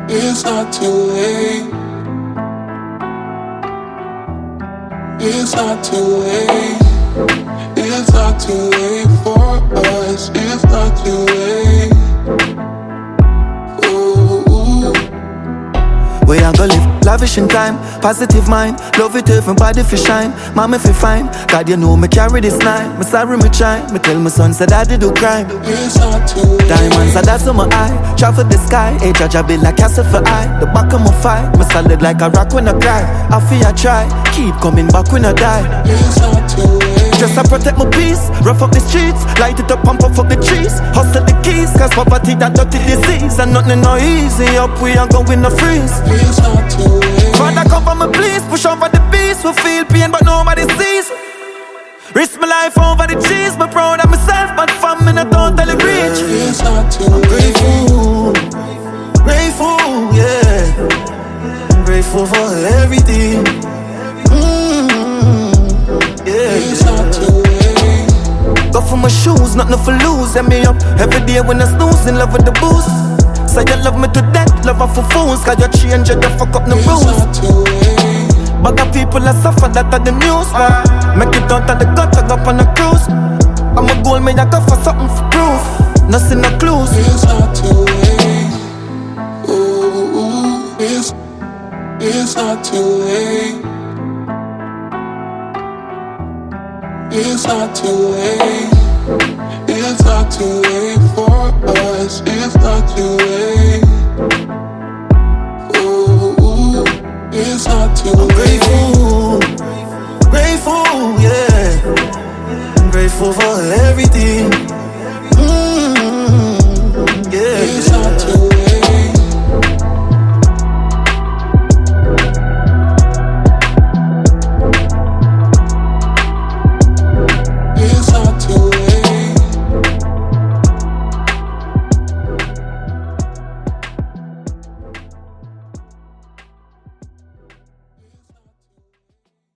It's not too late. It's not too late. It's not too late for us. It's not too late. Ooh. We are gonna live lavish in time, positive mind, love it everybody fi shine. Mama fi fine, God you know me carry this nine. Me sorry me try, me tell my son say daddy do crime. It's not too late. Diamonds are that's on my eye, travel the sky. Hey Jaja be like castle for eye, the back of my fight. Me solid like a rock when I cry. I feel I try, keep coming back when I die. It's not too late. Just to protect my peace, rough up the streets, light it up and puff up the trees. Hustle the keys, cause poverty that dirty disease. And nothing no easy, up we are going to freeze. It's not too late. Father cover me please, push over the beast. We feel pain but nobody sees. Risk my life over the cheese, me proud of myself but fam me not totally reach. It's not too I'm late. grateful, grateful, yeah. I'm grateful for everything. It's not too late. Go for my shoes, nothing for lose. Set me up every day when I snooze, in love with the booze. Say you love me to death, love her for fools. Cause you change, you fuck up the rules. It's not too late. But the people that suffer, that are the news, man. Make it out of the gutter, go on a cruise. I'm a gold man, I go for something for proof. Nothing no clues. It's not too late. Ooh, it's not too late. It's not too late. It's not too late.